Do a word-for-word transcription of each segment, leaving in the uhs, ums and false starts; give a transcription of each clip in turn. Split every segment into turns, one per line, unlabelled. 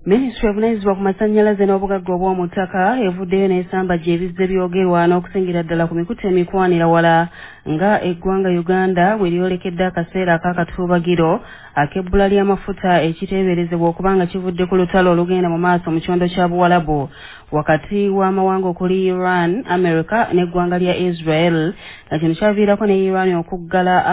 Ministry of Business ku masannyalaze n'obugagga obw'omutaka evuddeyo n'esamba gy'ebizze byogerwa n'okusingira ddala ku mikutu emikwanira wala nga eggwanga Uganda bwe lyolekedde akaseera ak'akatuubagiro ak'ebbula ly'amafuta ekiteeberezebwa okubanga kivudde ku lutalo olugenda mu maaso mu kyondo kya Buwalabu wakati w'amawanga okuli Iran, America n'eggwanga lya Israel nga kino kyaviirako ne Iran okuggala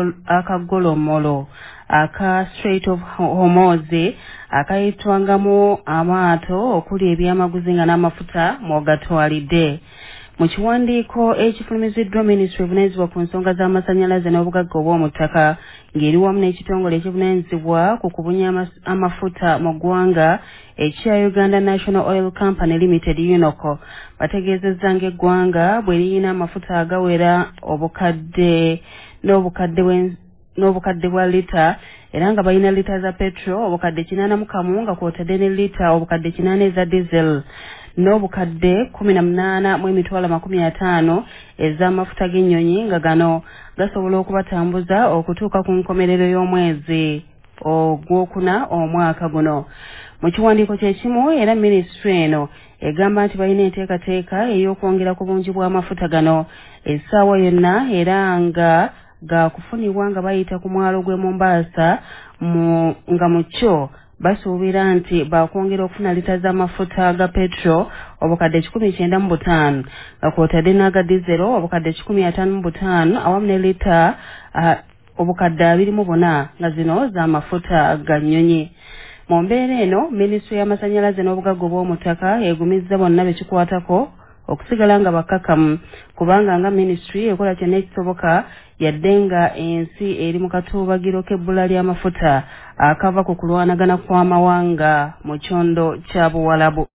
akagolomolo aka Strait of Hormuz akayitwangamu amaato okuli ebyamaguzi nga n'amafuta mwogatwalidde. Mu kiwandiiko ekifulumiziddwa Ministry evunaanyizibwa ku nsonga z'amasannyalaze n'obugagga obw'omuttaka ng'eri wamu n'ekitongole ekivunaanyizibwa ku kubunya amafuta mu ggwanga ekya Uganda National Oil Company Limited UNOCO bategeezezza ng'eggwanga bwe lirina amafuta agawera obukadde n'obukadde n'obukadde bwa lita era nga balina lita za petrol obukadde kinaana mu kamu nga kw'otadde ne lita obukadde kinaana eza diesel n'obukadde kumi na munaana mu emitwalo makumi ataano ez'amafuta g'ennyonyi nga gano gasobola okubatambuza okutuuka ku nkomerero y'omwezi ogwokuna omwaka guno. Mu kiwandiiko kye kimu era minisitule eno egamba nti balina enteekateeka ey'okwongera ku bungi bw'amafuta gano essaawa yonna era nga ga kufunibwa nga bayita ku mwalo gw'e Mombasa mu nga mu kyo basuubira nti bakwongera okufuna lita z'amafuta ga petrol obukadde kikumi kyenda mu butaano nga kw'otadde n'aga dizero obukadde kikumi ataano mu butaano awamu ne lita uh, obukadde abiri mu buna nga zino z'amafuta ga nnyonyi. Mu mbeera eno minisitule y'amasannyalaze n'obugagga obw'omuttaka egumizza bonna bekikwatako okusigala nga bakkakkamu kubanga nga minisitule ekola kyonna ekisoboka yadde nga ensi eri mu katuubagiro k'ebbula ly'amafuta akava ku kulwanagana kw'amawanga mu kyondo kya Buwalabu.